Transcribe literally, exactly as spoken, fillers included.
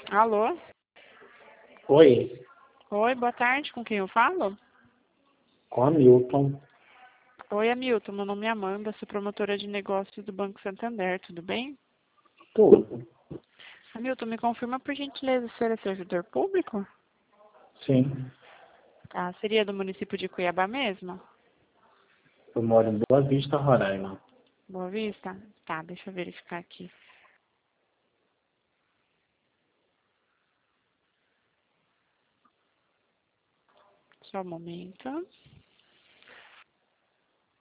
Alô? Oi, Oi, boa tarde, com quem eu falo? com a Milton. Oi, Hamilton, meu nome é Amanda, sou promotora de negócios do Banco Santander, tudo bem? Tudo. Hamilton, me confirma por gentileza se você é servidor público? Sim, Tá, seria do município de Cuiabá mesmo? eu moro em Boa Vista, Roraima. Boa Vista? Tá, deixa eu verificar aqui. Só um momento.